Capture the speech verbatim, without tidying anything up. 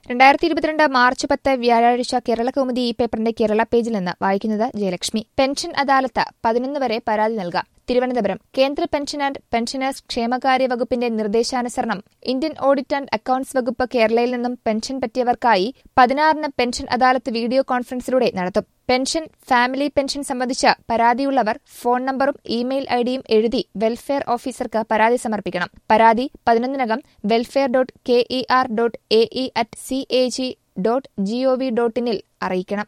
രണ്ടായിരത്തി ഇരുപത്തിരണ്ട് മാർച്ച് പത്ത് വ്യാഴാഴ്ച കേരളകൗമുദി ഈ പേപ്പറിന്റെ കേരള പേജിൽ നിന്ന് വായിക്കുന്നത് ജയലക്ഷ്മി. പെൻഷൻ അദാലത്ത് പതിനൊന്ന് വരെ പരാതി നൽകാം. തിരുവനന്തപുരം. കേന്ദ്ര പെൻഷൻ ആൻഡ് പെൻഷനേഴ്സ് ക്ഷേമകാര്യ വകുപ്പിന്റെ നിർദ്ദേശാനുസരണം ഇന്ത്യൻ ഓഡിറ്റ് ആൻഡ് അക്കൌണ്ട്സ് വകുപ്പ് കേരളയിൽ നിന്നും പെൻഷൻ പറ്റിയവർക്കായി പതിനാറിന് പെൻഷൻ അദാലത്ത് വീഡിയോ കോൺഫറൻസിലൂടെ നടത്തും. പെൻഷൻ, ഫാമിലി പെൻഷൻ സംബന്ധിച്ച് പരാതിയുള്ളവർ ഫോൺ നമ്പറും ഇമെയിൽ ഐഡിയും എഴുതി വെൽഫെയർ ഓഫീസർക്ക് പരാതി സമർപ്പിക്കണം. പരാതി പതിനൊന്നിനകം welfare dot K E R dot A E at C A G dot G O V ഡോട്ട് ഇനിൽ അറിയിക്കണം.